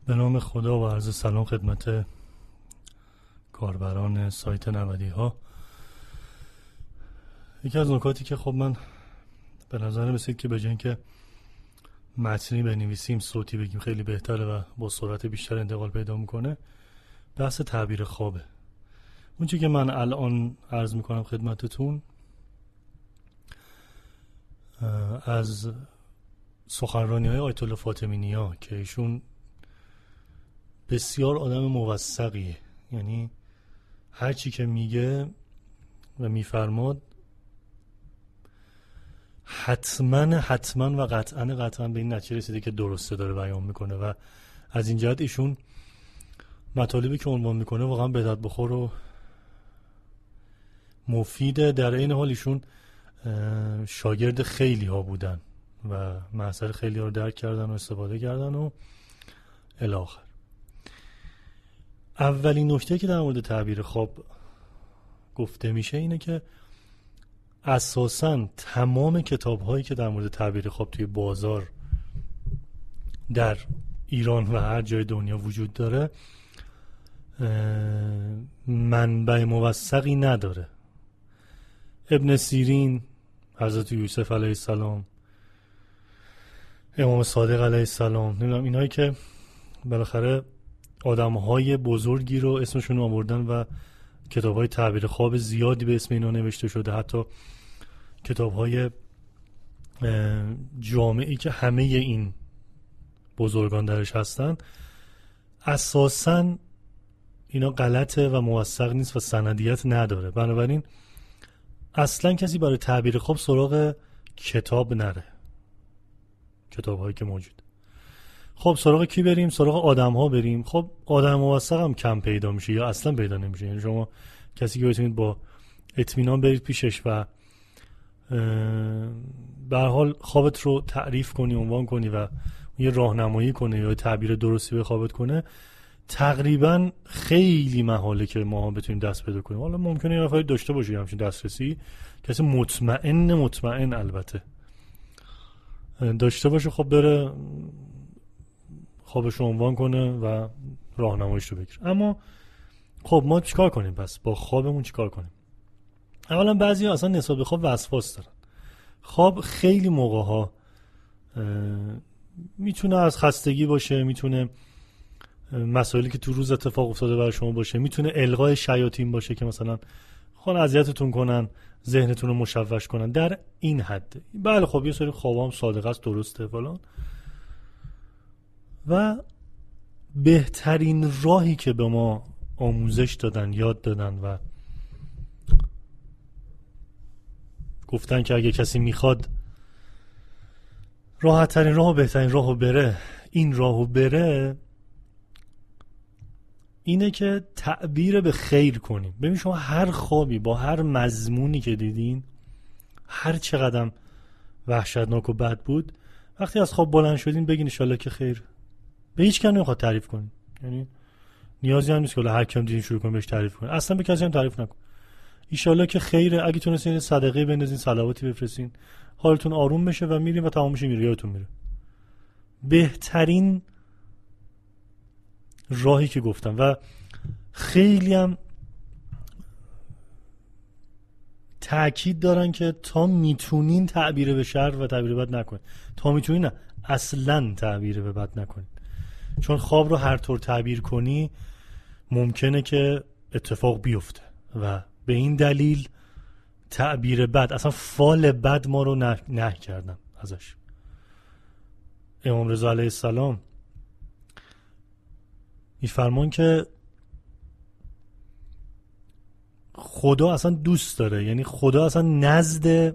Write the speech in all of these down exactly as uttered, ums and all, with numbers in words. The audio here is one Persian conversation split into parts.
به نام خدا و عرض سلام خدمت کاربران سایت نودی ها. یکی از نکاتی که خب من به نظر رسید که به جای اینکه متنی بنویسیم صوتی بگیم خیلی بهتره و با سرعت بیشتر انتقال پیدا میکنه، بحث تعبیر خوابه. اون چیزی که من الان عرض میکنم خدمتتون از سخنرانی های آیت الله فاطمی نیا که ایشون بسیار آدم موثقیه، یعنی هر چی که میگه و میفرماد حتما حتما و قطعا قطعا به این نتیجه رسیده که درسته داره بیان میکنه و از این جهت ایشون مطالبی که عنوان میکنه واقعا بدعت بخور و مفیده. در این حال ایشون شاگرد خیلی ها بودن و محصل خیلی ها رو درک کردن و استفاده کردن و الی آخر. اولین نکته که در مورد تعبیر خواب گفته میشه اینه که اساساً تمام کتاب هایی که در مورد تعبیر خواب توی بازار در ایران و هر جای دنیا وجود داره منبع موثقی نداره. ابن سیرین، حضرت یوسف علیه السلام، امام صادق علیه السلام، نمیدونم اینایی که بالاخره آدم‌های بزرگی رو اسمشون آوردن و کتاب‌های تعبیر خواب زیادی به اسم اینا نوشته شده، حتی کتاب‌های جامعی که همه این بزرگان درش هستن، اساساً اینا غلطه و موثق نیست و سندیت نداره. بنابراین اصلا کسی برای تعبیر خواب سراغ کتاب نره، کتاب‌هایی که موجود. خب سراغ کی بریم؟ سراغ آدم‌ها بریم. خب آدم موثق هم کم پیدا میشه یا اصلا پیدا نمیشه. یعنی شما کسی که بتونید با اطمینان برید پیشش و به هر حال خوابت رو تعریف کنی، عنوان کنی و یه راهنمایی کنه یا تعبیر درستی به خوابت کنه، تقریبا خیلی محاله که ما بتونیم دست پیدا کنیم. حالا ممکنه یه نفری داشته باشه همچین دسترسی، کسی مطمئن مطمئن البته داشته باشه، خب بره خوابش رو عنوان کنه و راهنماییش رو بگیره. اما خب ما چیکار کنیم پس؟ با خوابمون چیکار کنیم؟ اولا بعضی‌ها اصلا نسبت به خواب وسواس دارن. خواب خیلی موقع‌ها میتونه از خستگی باشه، میتونه مسائلی که تو روز اتفاق افتاده برای شما باشه، میتونه القای شیاطین باشه که مثلا خون اذیتتون کنن، ذهنتون رو مشوش کنن، در این حد. بله خب یه سری خواب هم صادقه است، درسته فلان. و بهترین راهی که به ما آموزش دادن، یاد دادن و گفتن که اگه کسی میخواد راحت ترین راه و بهترین راهو بره، این راهو بره، اینه که تعبیر به خیر کنیم. ببین شما هر خوابی با هر مضمونی که دیدین، هر چقدر وحشتناک و بد بود، وقتی از خواب بلند شدین بگین ان شاءالله که خیر. به هیچ کس نمیخواد تعریف کنین، یعنی نیازی هم نیست که هر کیم دیدین شروع کنین بهش تعریف کنین، اصلا به کسی هم تعریف نکن. ان شاءالله که خیره. اگه تونستین صدقه بندازین، صلواتی بفرستین، حالتون آروم بشه و میرین و تمام میشه، میره یادتون میره. بهترین راهی که گفتم و خیلی هم تأکید دارن که تا میتونین تعبیر به شر و تعبیر به بد نکنین. تا میتونین نه، اصلا تعبیر به بد نکنین، چون خواب رو هر طور تعبیر کنی ممکنه که اتفاق بیفته و به این دلیل تعبیر بد، اصلا فال بد ما رو نه, نه کردن ازش. امام رضا علیه السلام میفرمان که خدا اصلا دوست داره، یعنی خدا اصلا نزد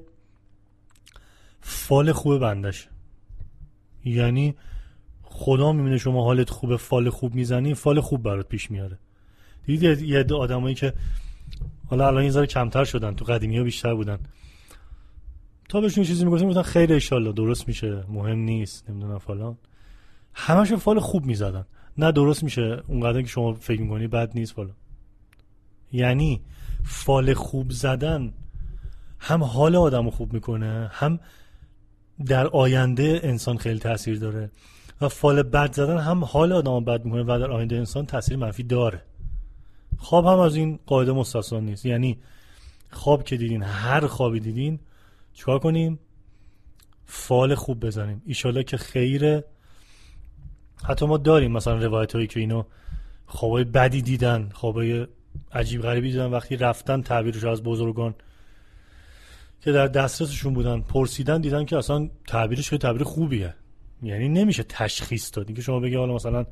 فال خوب بندشه. یعنی خدا میبینه شما حالت خوبه، فال خوب میزنی، فال خوب برات پیش میاره. دیدید یه عده آدمایی که حالا الان یه ذره کمتر شدن، تو قدیمی‌ها بیشتر بودن، تا بهشون چیزی میگفتن میگفتن خیر ان شاءالله درست میشه، مهم نیست، نمیدونم فلان، همشون فال خوب میزدن. نه درست میشه اونقدر که شما فکر میکنی بد نیست فلان. یعنی فال خوب زدن هم حال آدمو خوب میکنه، هم در آینده انسان خیلی تأثیر داره و فال بد زدن هم حال آدم بد میکنه و در آینده انسان تاثیر منفی داره. خواب هم از این قاعده مستثنا نیست. یعنی خواب که دیدین، هر خوابی دیدین، چیکار کنیم؟ فال خوب بزنیم، ایشالله که خیره. حتی ما داریم مثلا روایت هایی که اینو خوابای بدی دیدن، خوابای عجیب غریبی دیدن، وقتی رفتن تعبیرش از بزرگان که در دسترسشون بودن پرسیدن، دیدن که اصلا تعبیرش خیلی تعبیر خوبیه. یعنی نمیشه تشخیص داد. اینکه شما بگی حالا مثلا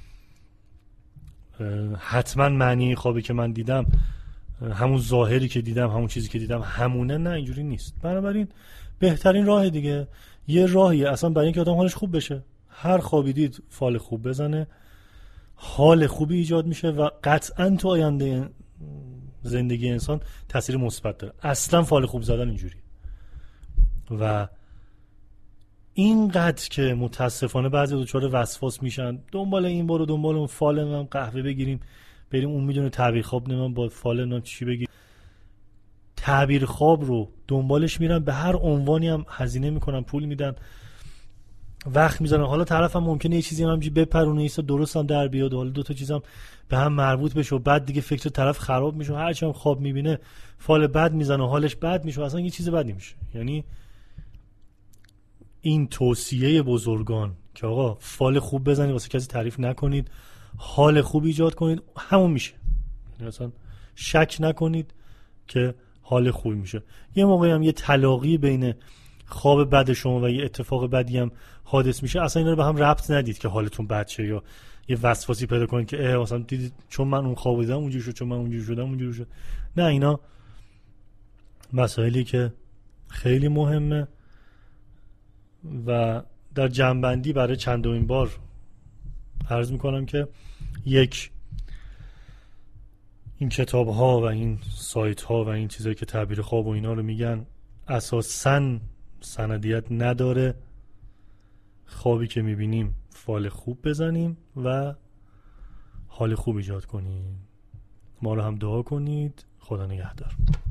حتما معنی خوابی که من دیدم همون ظاهری که دیدم، همون چیزی که دیدم همونه، نه اینجوری نیست. بنابراین بهترین راه دیگه یه راهیه اصلا برای اینکه آدم حالش خوب بشه، هر خوابی دید فال خوب بزنه، حال خوبی ایجاد میشه و قطعا تو آینده زندگی انسان تاثیر مثبت داره. اصلا فال خوب زدن اینجوری. و اینقدر که متاسفانه بعضی دچار وسواس میشن، دنبال این برو دنبال اون، فال نمیم قهوه بگیریم بریم، اون میدونه تعبیر خواب نمیم با فال نمیم چی بگیر، تعبیر خواب رو دنبالش میرن، به هر عنوانی هم هزینه میکنن، پول میدن، وقت میزنن. حالا طرف هم ممکنه یه چیزی هم همجی بپرونه، ایسا درست هم در بیاد، حالا دو تا چیز هم به هم مربوط بشه و بعد دیگه فکر طرف خراب میشه، هر چی هم خواب میبینه فال بد میزنه و حالش بد میشه، اصلا یه چیز بدی میشه. یعنی این توصیه بزرگان که آقا فال خوب بزنید، واسه کسی تعریف نکنید، حال خوب ایجاد کنید، همون میشه. یعنی اصلا شک نکنید که حال خوب میشه. یه موقعی هم یه تلاقی بین خواب بد شما و یه اتفاق بدی هم حادث میشه، اصلا اینا رو به هم ربط ندید که حالتون بد شه یا یه وسواسی پیدا کنید که اه مثلا دیدید چون من اون خواب دیدم اونجوری شد، چون من اونجوری شدم اونجوری شد. نه، اینا مسائلی که خیلی مهمه. و در جنبندی برای چندمین بار عرض میکنم که یک، این کتاب ها و این سایت ها و این چیزایی که تعبیر خواب و اینا رو میگن اساساً سندیت نداره. خوابی که میبینیم فال خوب بزنیم و حال خوب ایجاد کنیم. ما رو هم دعا کنید. خدا نگهدار.